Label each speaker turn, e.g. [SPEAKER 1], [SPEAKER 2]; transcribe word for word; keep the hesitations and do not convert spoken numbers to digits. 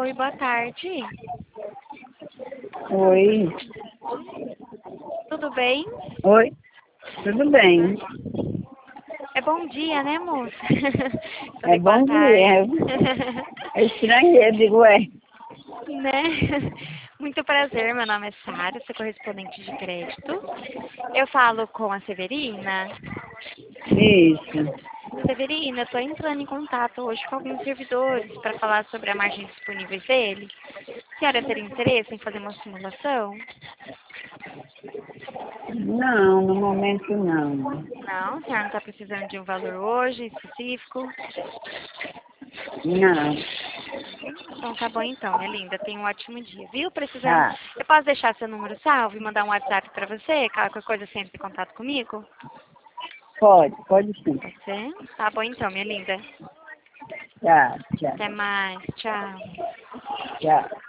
[SPEAKER 1] Oi, boa tarde.
[SPEAKER 2] Oi.
[SPEAKER 1] Tudo bem?
[SPEAKER 2] Oi. Tudo bem?
[SPEAKER 1] É bom dia, né, moça?
[SPEAKER 2] É
[SPEAKER 1] Falei boa
[SPEAKER 2] bom dia.
[SPEAKER 1] tarde.
[SPEAKER 2] Eu estranhei, eu digo, ué.
[SPEAKER 1] Né? Muito prazer, meu nome é Sara, sou correspondente de crédito. Eu falo com a Severina.
[SPEAKER 2] Isso.
[SPEAKER 1] Severina, eu estou entrando em contato hoje com alguns servidores para falar sobre a margem disponíveis dele. A senhora teria interesse em fazer uma simulação?
[SPEAKER 2] Não, no momento não.
[SPEAKER 1] Não, a senhora não está precisando de um valor hoje específico?
[SPEAKER 2] Não.
[SPEAKER 1] Então tá bom então, minha linda. Tenha um ótimo dia, viu? Precisando.
[SPEAKER 2] Tá.
[SPEAKER 1] Eu posso deixar seu número salvo e mandar um WhatsApp para você? Qualquer coisa você entra em contato comigo?
[SPEAKER 2] Pode, pode sim.
[SPEAKER 1] Pode ser? Tá bom então, minha linda.
[SPEAKER 2] Tá, tchau.
[SPEAKER 1] Até mais. Tchau.
[SPEAKER 2] Tchau.